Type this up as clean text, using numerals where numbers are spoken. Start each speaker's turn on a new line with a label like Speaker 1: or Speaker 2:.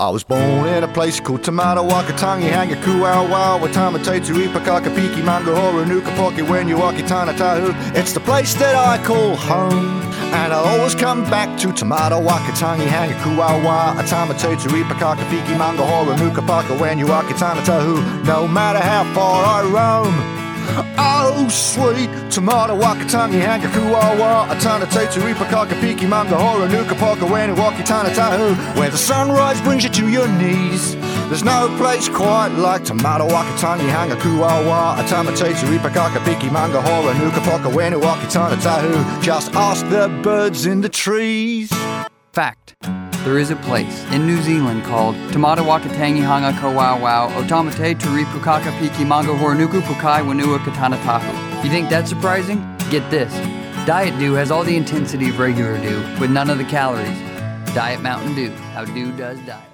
Speaker 1: I was born in a place called Tomato, Wakatangi, Hanga, Kuawa, Watamate, Tuipakaka, Piki, Manga, Hora, Nukapoki, when you walk Tana Tahu. It's the place that I call home, and I'll always come back to Tomato, Wakatangi, Hanga, Kuawa, Atamate, Tuipakaka, Piki, Manga, Hora, Nukapaka, when you walk Tana Tahu. No matter how far I roam, oh, sweet Tomato, Wakatangi, Hanga, Kuawa, Atana, Taturi, Pakaka, Piki, Manga, Hora, Nukapaka, Waniwaki, Tana, Tahu, where the sunrise brings you to your knees. There's no place quite like Tomato, Wakatangi, Hanga, Kuawa, Atana, Taturi, Pakaka, Piki, Manga, Hora, Nukapaka, Waniwaki, Tana, Tahu. Just ask the birds in the trees.
Speaker 2: Fact. There is a place in New Zealand called Tomato Wakatangi Hanga Kawau Otamate Turi Pukaka Piki Manga Horanuku Pukai Wanua Katana Tahu. You think that's surprising? Get this. Diet Dew has all the intensity of regular dew with none of the calories. Diet Mountain Dew. How Dew does diet.